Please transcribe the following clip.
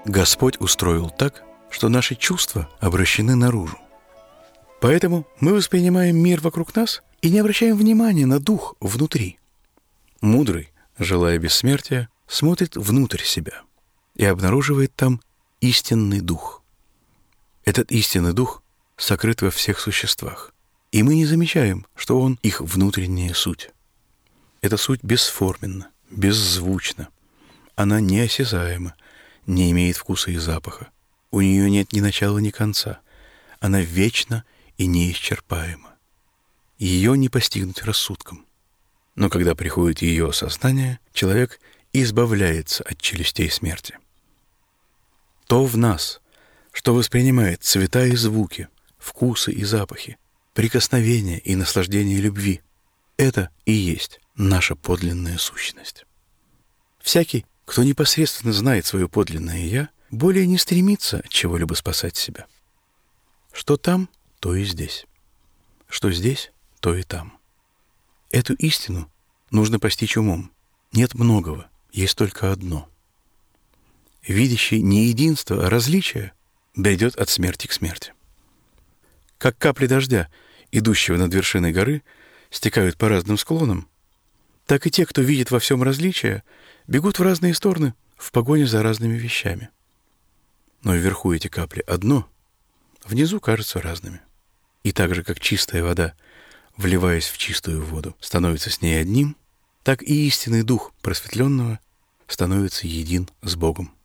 Господь устроил так, что наши чувства обращены наружу. Поэтому мы воспринимаем мир вокруг нас и не обращаем внимания на дух внутри. Мудрый, желая бессмертия, смотрит внутрь себя и обнаруживает там истинный дух. Этот истинный дух сокрыт во всех существах, и мы не замечаем, что он их внутренняя суть. Эта суть бесформенна, беззвучна. Она неосязаема, не имеет вкуса и запаха. У нее нет ни начала, ни конца. Она вечна и неисчерпаема. Ее не постигнуть рассудком. Но когда приходит ее осознание, человек избавляется от челюстей смерти. То в нас, что воспринимает цвета и звуки, вкусы и запахи, прикосновения и наслаждение любви, это и есть наша подлинная сущность. Всякий, кто непосредственно знает свое подлинное «я», более не стремится от чего-либо спасать себя. Что там, то и здесь. Что здесь, то и там. Эту истину нужно постичь умом. Нет многого, есть только одно. Видящий не единство, а различие бредет от смерти к смерти. Как капли дождя, идущего над вершиной горы, стекают по разным склонам, так и те, кто видит во всем различия, бегут в разные стороны в погоне за разными вещами. Но вверху эти капли одно, внизу кажутся разными. И так же, как чистая вода, вливаясь в чистую воду, становится с ней одним, так и истинный дух просветленного становится един с Богом.